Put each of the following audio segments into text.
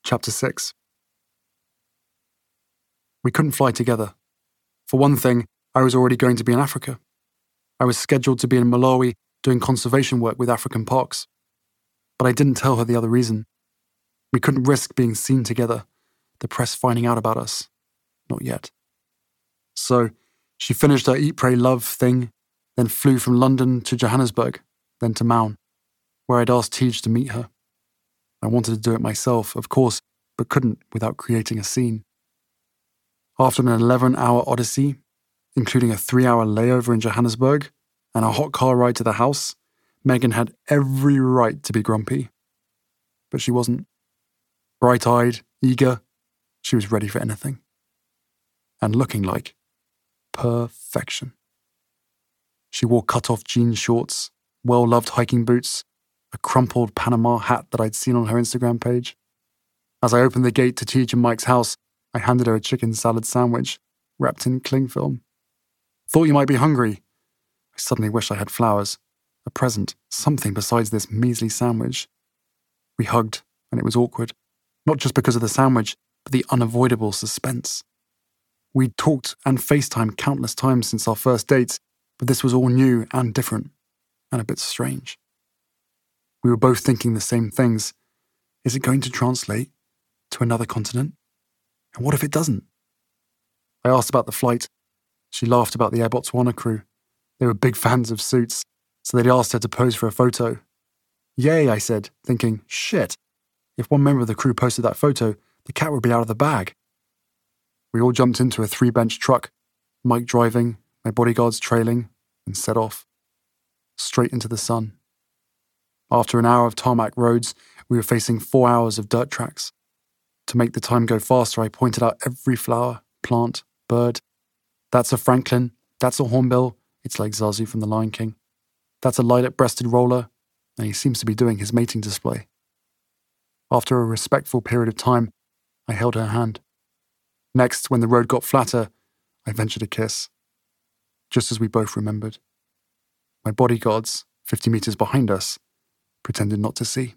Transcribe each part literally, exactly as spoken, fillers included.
Chapter six. We couldn't fly together. For one thing, I was already going to be in Africa. I was scheduled to be in Malawi doing conservation work with African parks. But I didn't tell her the other reason. We couldn't risk being seen together, the press finding out about us. Not yet. So, she finished her Eat, Pray, Love thing, then flew from London to Johannesburg, then to Maun, where I'd asked Tej to meet her. I wanted to do it myself, of course, but couldn't without creating a scene. After an eleven-hour odyssey, including a three-hour layover in Johannesburg and a hot car ride to the house, Megan had every right to be grumpy. But she wasn't. Bright-eyed, eager, she was ready for anything. And looking like perfection. She wore cut-off jean shorts, well-loved hiking boots, a crumpled Panama hat that I'd seen on her Instagram page. As I opened the gate to Tej and Mike's house, I handed her a chicken salad sandwich, wrapped in cling film. Thought you might be hungry. I suddenly wished I had flowers, a present, something besides this measly sandwich. We hugged, and it was awkward, not just because of the sandwich, but the unavoidable suspense. We'd talked and FaceTimed countless times since our first dates, but this was all new and different, and a bit strange. We were both thinking the same things. Is it going to translate to another continent? And what if it doesn't? I asked about the flight. She laughed about the Air Botswana crew. They were big fans of Suits, so they'd asked her to pose for a photo. Yay, I said, thinking, shit, if one member of the crew posted that photo, the cat would be out of the bag. We all jumped into a three-bench truck, Mike driving, my bodyguards trailing, and set off. Straight into the sun. After an hour of tarmac roads, we were facing four hours of dirt tracks. To make the time go faster, I pointed out every flower, plant, bird. That's a franklin, that's a hornbill, it's like Zazu from The Lion King. That's a lilac-breasted roller, and he seems to be doing his mating display. After a respectful period of time, I held her hand. Next, when the road got flatter, I ventured a kiss. Just as we both remembered. My bodyguards, fifty metres behind us, pretended not to see.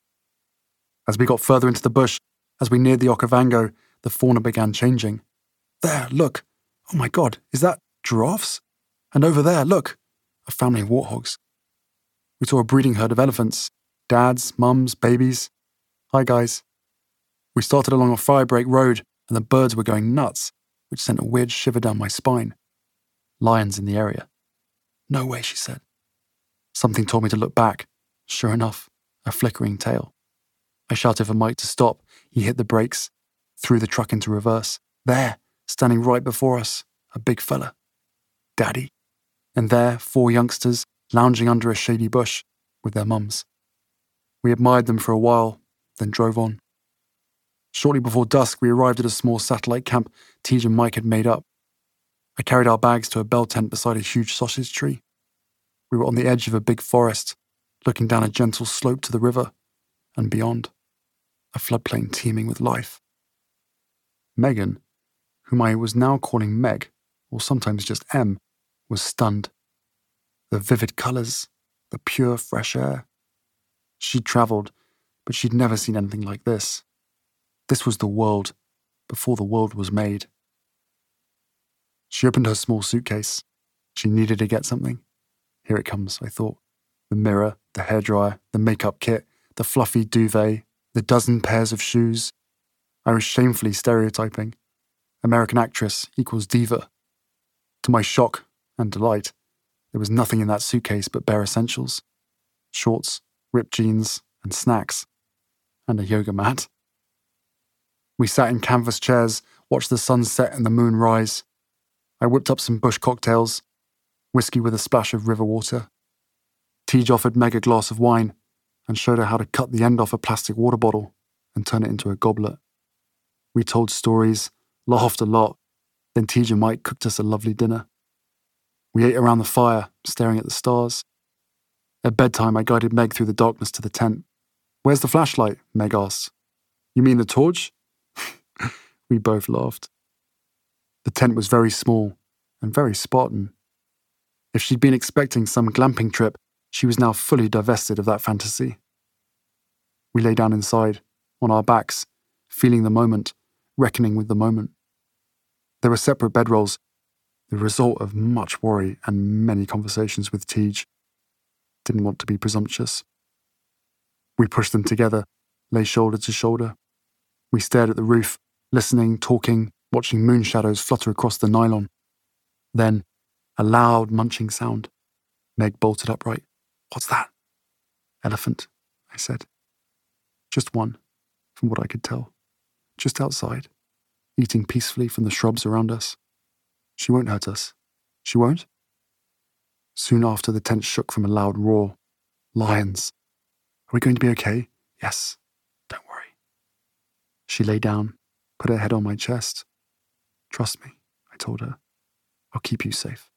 As we got further into the bush, as we neared the Okavango, the fauna began changing. There, look. Oh my God, is that giraffes? And over there, look, a family of warthogs. We saw a breeding herd of elephants. Dads, mums, babies. Hi, guys. We started along a firebreak road, and the birds were going nuts, which sent a weird shiver down my spine. Lions in the area. No way, she said. Something told me to look back. Sure enough, a flickering tail. I shouted for Mike to stop. He hit the brakes, threw the truck into reverse. There, standing right before us, a big fella. Daddy. And there, four youngsters, lounging under a shady bush, with their mums. We admired them for a while, then drove on. Shortly before dusk, we arrived at a small satellite camp Tej and Mike had made up. I carried our bags to a bell tent beside a huge sausage tree. We were on the edge of a big forest, looking down a gentle slope to the river, and beyond, a floodplain teeming with life. Megan, whom I was now calling Meg, or sometimes just M, was stunned. The vivid colours, the pure fresh air. She'd travelled, but she'd never seen anything like this. This was the world, before the world was made. She opened her small suitcase. She needed to get something. Here it comes, I thought. The mirror, the hairdryer, the makeup kit, the fluffy duvet, the dozen pairs of shoes. I was shamefully stereotyping. American actress equals diva. To my shock and delight, there was nothing in that suitcase but bare essentials. Shorts, ripped jeans, and snacks. And a yoga mat. We sat in canvas chairs, watched the sun set and the moon rise. I whipped up some bush cocktails, whiskey with a splash of river water. Tej offered Meg a glass of wine and showed her how to cut the end off a plastic water bottle and turn it into a goblet. We told stories, laughed a lot, then Tej and Mike cooked us a lovely dinner. We ate around the fire, staring at the stars. At bedtime, I guided Meg through the darkness to the tent. Where's the flashlight? Meg asked. You mean the torch? We both laughed. The tent was very small and very Spartan. If she'd been expecting some glamping trip, she was now fully divested of that fantasy. We lay down inside, on our backs, feeling the moment, reckoning with the moment. There were separate bedrolls, the result of much worry and many conversations with Tej. Didn't want to be presumptuous. We pushed them together, lay shoulder to shoulder. We stared at the roof, listening, talking, watching moon shadows flutter across the nylon. Then, a loud munching sound. Meg bolted upright. "What's that?" "Elephant," I said. Just one, from what I could tell. Just outside, eating peacefully from the shrubs around us. She won't hurt us. She won't? Soon after, the tent shook from a loud roar. Lions. "Are we going to be okay?" "Yes. Don't worry." She lay down, put her head on my chest. "Trust me," I told her. "I'll keep you safe."